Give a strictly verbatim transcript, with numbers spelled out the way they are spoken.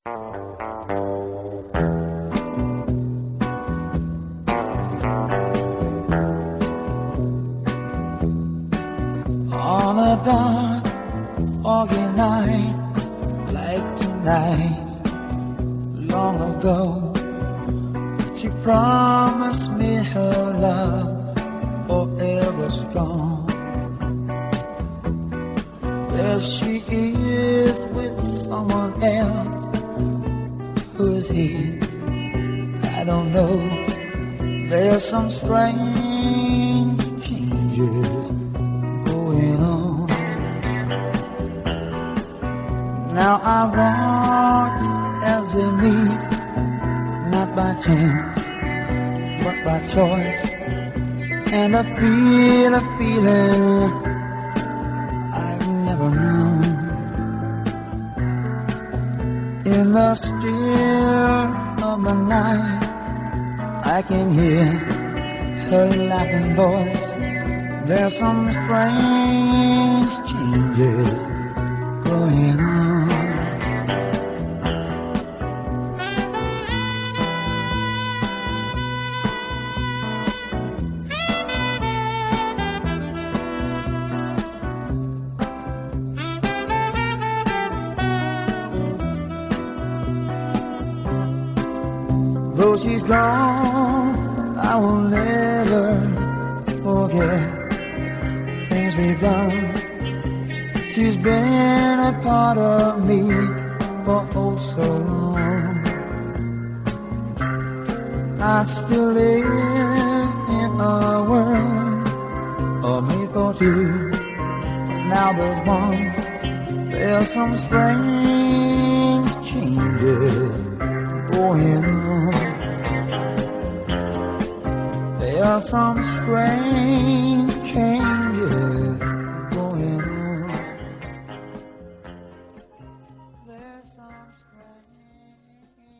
On a dark, foggy night like tonight, long ago, she promised me her love forever strong. There she is with someone else. Who is he? I don't know. There's some strange changes going on. Now I watch as they meet, not by chance, but by choice. And I feel a feeling I've never known. In the still of the night, I can hear her laughing voice. There's some strange changes going on. Though she's gone, I will never forget things we've done. She's been a part of me for oh so long. I still live in a world of me for two. Now there's one. There's some strange changes going on. There are some strange